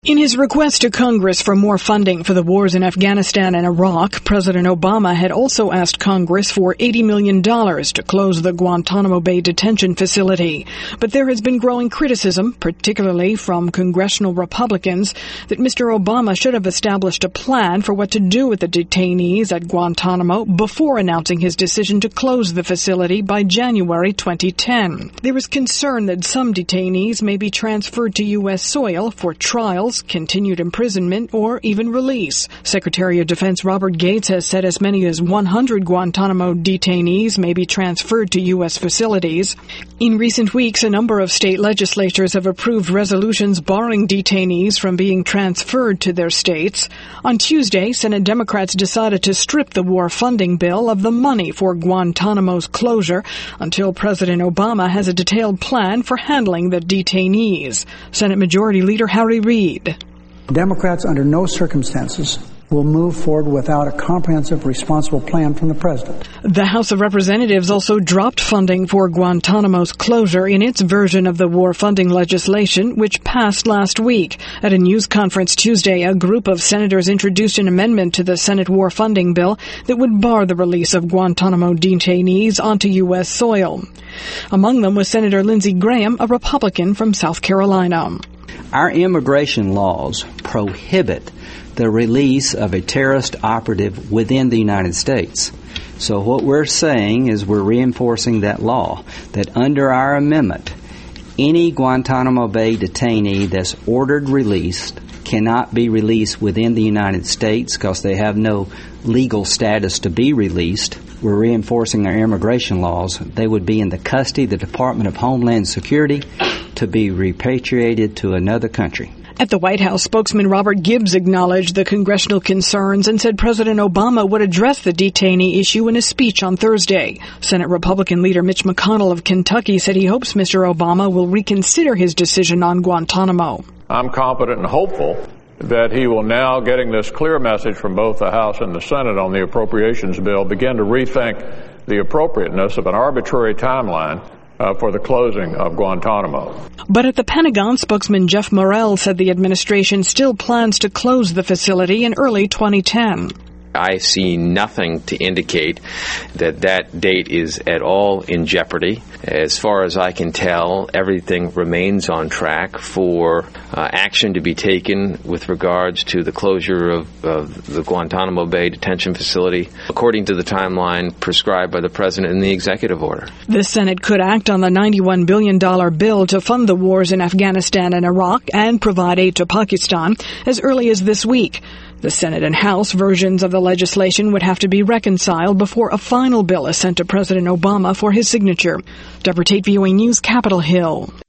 In his request to Congress for more funding for the wars in Afghanistan and Iraq, President Obama had also asked Congress for $80 million to close the Guantanamo Bay detention facility. But there has been growing criticism, particularly from congressional Republicans, that Mr. Obama should have established a plan for what to do with the detainees at Guantanamo before announcing his decision to close the facility by January 2010. There is concern that some detainees may be transferred to U.S. soil for trials, continued imprisonment, or even release. Secretary of Defense Robert Gates has said as many as 100 Guantanamo detainees may be transferred to U.S. facilities. In recent weeks, a number of state legislatures have approved resolutions barring detainees from being transferred to their states. On Tuesday, Senate Democrats decided to strip the war funding bill of the money for Guantanamo's closure until President Obama has a detailed plan for handling the detainees. Senate Majority Leader Harry Reid. Democrats, under no circumstances, will move forward without a comprehensive, responsible plan from the president. The House of Representatives also dropped funding for Guantanamo's closure in its version of the war funding legislation, which passed last week. At a news conference Tuesday, a group of senators introduced an amendment to the Senate war funding bill that would bar the release of Guantanamo detainees onto U.S. soil. Among them was Senator Lindsey Graham, a Republican from South Carolina. Our immigration laws prohibit the release of a terrorist operative within the United States. So what we're saying is we're reinforcing that law, that under our amendment, any Guantanamo Bay detainee that's ordered released cannot be released within the United States because they have no legal status to be released. We're reinforcing our immigration laws. They would be in the custody of the Department of Homeland Security to be repatriated to another country. At the White House, spokesman Robert Gibbs acknowledged the congressional concerns and said President Obama would address the detainee issue in a speech on Thursday. Senate Republican leader Mitch McConnell of Kentucky said he hopes Mr. Obama will reconsider his decision on Guantanamo. I'm confident and hopeful that he will now, getting this clear message from both the House and the Senate on the appropriations bill, begin to rethink the appropriateness of an arbitrary timeline for the closing of Guantanamo. But at the Pentagon, spokesman Jeff Morrell said the administration still plans to close the facility in early 2010. I see nothing to indicate that date is at all in jeopardy. As far as I can tell, everything remains on track for action to be taken with regards to the closure of the Guantanamo Bay detention facility, according to the timeline prescribed by the President in the executive order. The Senate could act on the $91 billion bill to fund the wars in Afghanistan and Iraq and provide aid to Pakistan as early as this week. The Senate and House versions of the legislation would have to be reconciled before a final bill is sent to President Obama for his signature. Deborah Tate, VOA News, Capitol Hill.